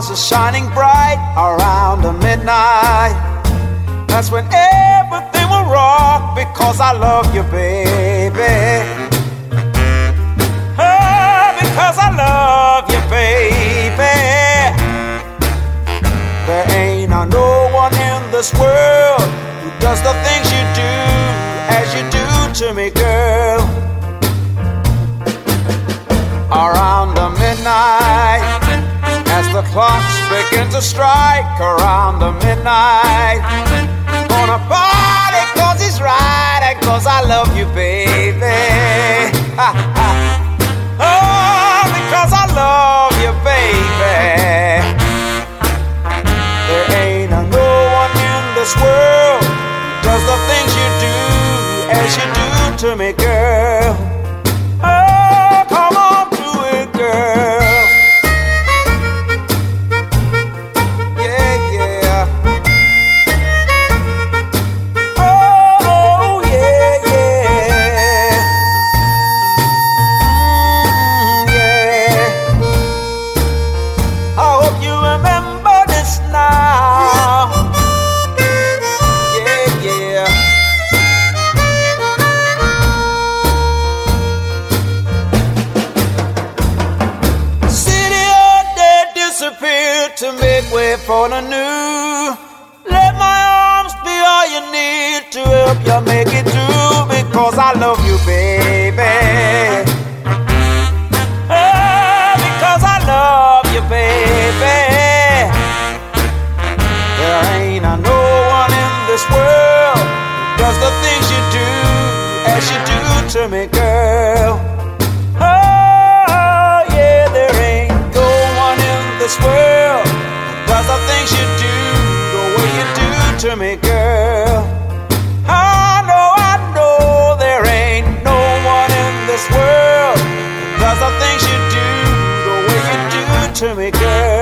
stars are shining bright around the midnight. That's when everything will rock because I love you, baby. Oh, because I love you, baby. There ain't no one in this world who does the things you do as you do to me, girl. Around the midnight, as the clocks begin to strike, around the midnight, gonna party 'cause it's right and 'cause I love you, baby. Ha, ha. Oh, because I love you, baby. There ain't no one in this world who does the things you do as you do to me, girl. Oh, come on, do it, girl. Yeah, yeah. Oh, yeah, yeah. Yeah. I hope you remember this now. Yeah, yeah. City of dead disappeared to make way for the new. Let my arms be all you need to help you make it through because I love you, baby. Oh, because I love you, baby. There ain't no one in this world who does the things you do as you do to me, girl. Oh, yeah, there ain't no one in this world who does the things you do the way you do to me, girl. I know there ain't no one in this world who does the things you do the way you do to me, girl.